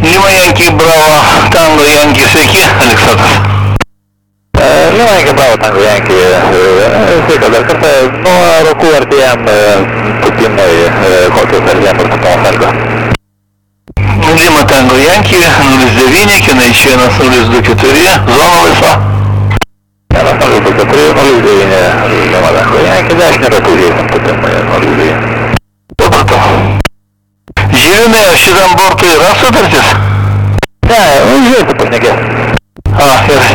Lima Yankee Bravo, Tango Yankee, sveiki, Aleksandras. Lima Yankee Bravo, Tango Yankee, sveika dar kartą, nuo Rokų artėjam Putinui, kokios artėjam ir Putono sargo. Lima Tango Yankee, 09, Kinaič 1024, zona laisva. 1024, 09, Lima Tango Yankee, 10 Rokų žiūrėsim Putinui, 09. Supratau. Žiūrime, šitam bortui yra sutartis? Ne, žiūrėsim pašnekės. Ir